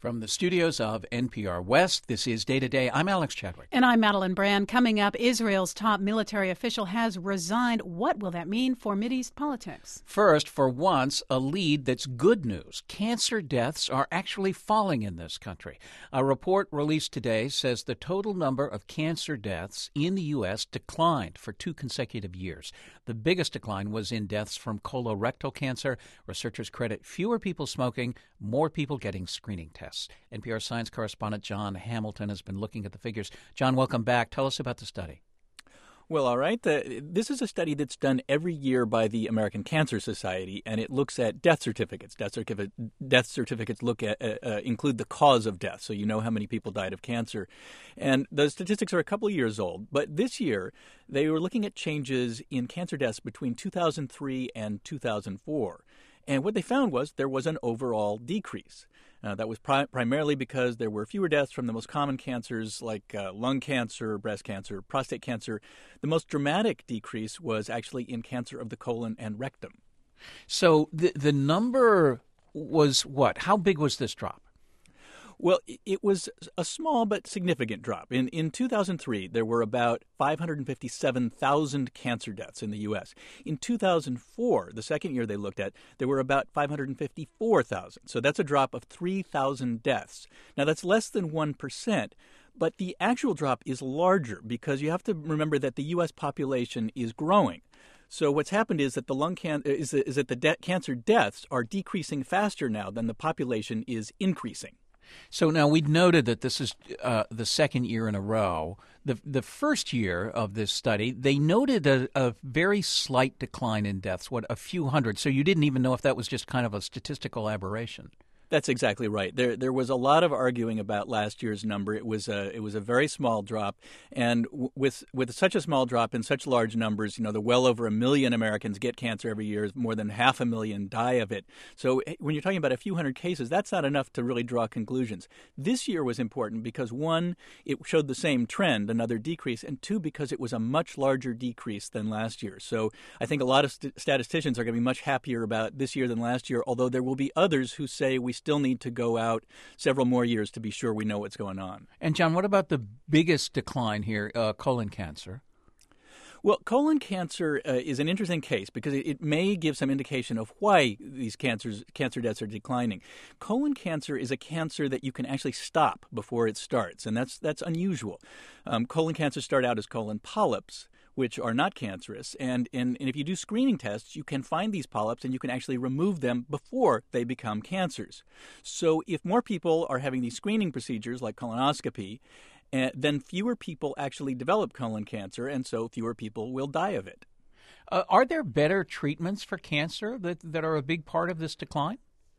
From the studios of NPR West, this is Day to Day. I'm Alex Chadwick. And I'm Madeline Brand. Coming up, Israel's top military official has resigned. What will that mean for Mideast politics? First, for once, a lead that's good news. Cancer deaths are actually falling in this country. A report released today says the total number of cancer deaths in the U.S. declined for 2 consecutive years. The biggest decline was in deaths from colorectal cancer. Researchers credit fewer people smoking, more people getting screening tests. NPR science correspondent Jon Hamilton has been looking at the figures. Jon, welcome back. Tell us about the study. Well, all right. This is a study that's done every year by the American Cancer Society, and it looks at death certificates. Death certificates include the cause of death, so you know how many people died of cancer. And the statistics are a couple of years old. But this year, they were looking at changes in cancer deaths between 2003 and 2004. And what they found was there was an overall decrease. That was primarily because there were fewer deaths from the most common cancers like lung cancer, breast cancer, prostate cancer. The most dramatic decrease was actually in cancer of the colon and rectum. So the number was what? How big was this drop? Well, it was a small but significant drop. In 2003, there were about 557,000 cancer deaths in the U.S. In 2004, the second year they looked at, there were about 554,000. So that's a drop of 3,000 deaths. Now, that's less than 1%. But the actual drop is larger because you have to remember that the U.S. population is growing. So what's happened is that the cancer deaths are decreasing faster now than the population is increasing. So now we've noted that this is the second year in a row. The first year of this study, they noted a very slight decline in deaths, a few hundred. So you didn't even know if that was just kind of a statistical aberration. That's exactly right. There was a lot of arguing about last year's number. It was a very small drop, and with such a small drop in such large numbers, the well over 1 million Americans get cancer every year. More than 500,000 die of it. So when you're talking about a few hundred cases, that's not enough to really draw conclusions. This year was important because, one, it showed the same trend, another decrease, and two, because it was a much larger decrease than last year. So I think a lot of statisticians are going to be much happier about this year than last year, although there will be others who say we still need to go out several more years to be sure we know what's going on. And Jon, what about the biggest decline here, colon cancer? Well, colon cancer is an interesting case because it may give some indication of why these cancer deaths are declining. Colon cancer is a cancer that you can actually stop before it starts, and that's unusual. Colon cancer start out as colon polyps, which are not cancerous. And if you do screening tests, you can find these polyps and you can actually remove them before they become cancers. So if more people are having these screening procedures like colonoscopy, then fewer people actually develop colon cancer, and so fewer people will die of it. Are there better treatments for cancer that are a big part of this decline?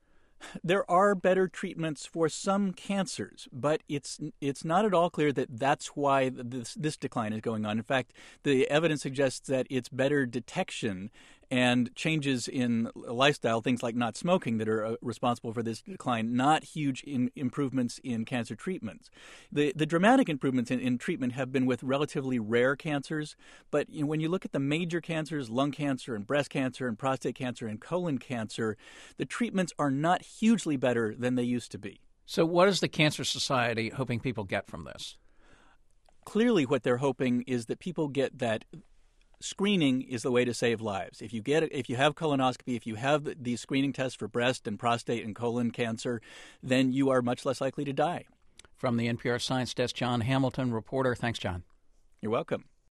There are better treatments for some cancers, but it's not at all clear that that's why this decline is going on. In fact, the evidence suggests that it's better detection and changes in lifestyle, things like not smoking, that are responsible for this decline, not huge improvements in cancer treatments. The dramatic improvements in treatment have been with relatively rare cancers, but when you look at the major cancers, lung cancer and breast cancer and prostate cancer and colon cancer, the treatments are not hugely better than they used to be. So what is the Cancer Society hoping people get from this? Clearly what they're hoping is that people get that screening is the way to save lives. If you have colonoscopy, if you have these screening tests for breast and prostate and colon cancer, then you are much less likely to die. From the NPR Science Desk, Jon Hamilton, reporter. Thanks, Jon. You're welcome.